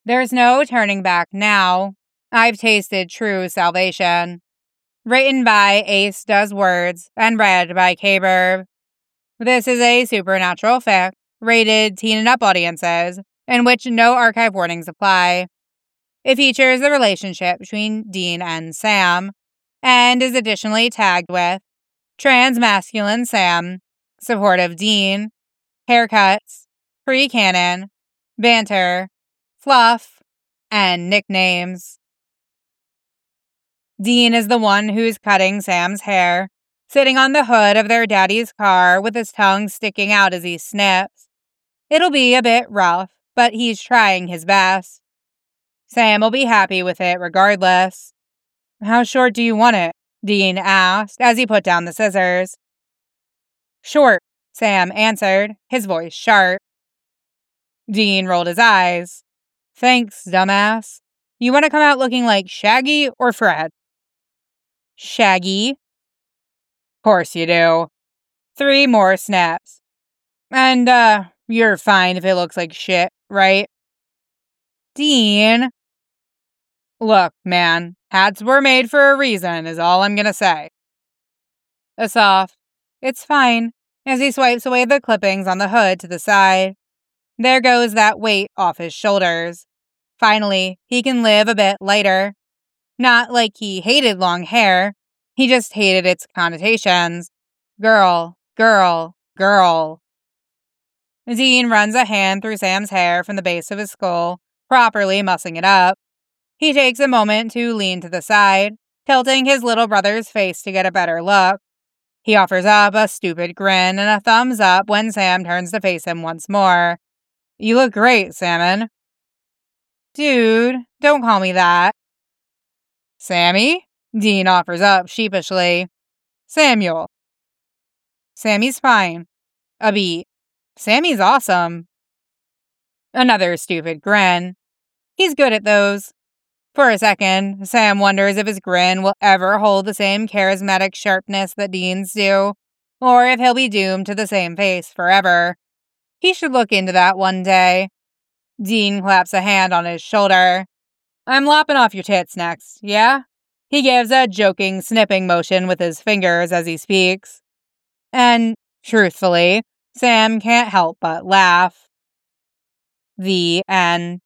There's no turning back now. I've tasted true salvation. Written by Ace Does Words and read by K-Burb. This is a supernatural fic, rated teen and up audiences, in which no archive warnings apply. It features the relationship between Dean and Sam, and is additionally tagged with trans-masculine Sam, supportive Dean, haircuts, pre-canon, banter, fluff, and nicknames. Dean is the one who's cutting Sam's hair, sitting on the hood of their daddy's car with his tongue sticking out as he snips. It'll be a bit rough, but he's trying his best. Sam will be happy with it regardless. "How short do you want it?" Dean asked as he put down the scissors. "Short," Sam answered, his voice sharp. Dean rolled his eyes. "Thanks, dumbass. You want to come out looking like Shaggy or Fred?" "Shaggy." "Course you do." 3 more snaps. "And, you're fine if it looks like shit, right?" "Dean." "Look, man, hats were made for a reason is all I'm gonna say." A soft, "It's fine," as he swipes away the clippings on the hood to the side. There goes that weight off his shoulders. Finally, he can live a bit lighter. Not like he hated long hair. He just hated its connotations. Girl, girl, girl. Dean runs a hand through Sam's hair from the base of his skull, properly mussing it up. He takes a moment to lean to the side, tilting his little brother's face to get a better look. He offers up a stupid grin and a thumbs up when Sam turns to face him once more. "You look great, Salmon." "Dude, don't call me that." "Sammy?" Dean offers up sheepishly. "Samuel." "Sammy's fine." A beat. "Sammy's awesome." Another stupid grin. He's good at those. For a second, Sam wonders if his grin will ever hold the same charismatic sharpness that Dean's do, or if he'll be doomed to the same face forever. He should look into that one day. Dean claps a hand on his shoulder. "I'm lopping off your tits next, yeah?" He gives a joking snipping motion with his fingers as he speaks. And, truthfully, Sam can't help but laugh. The end.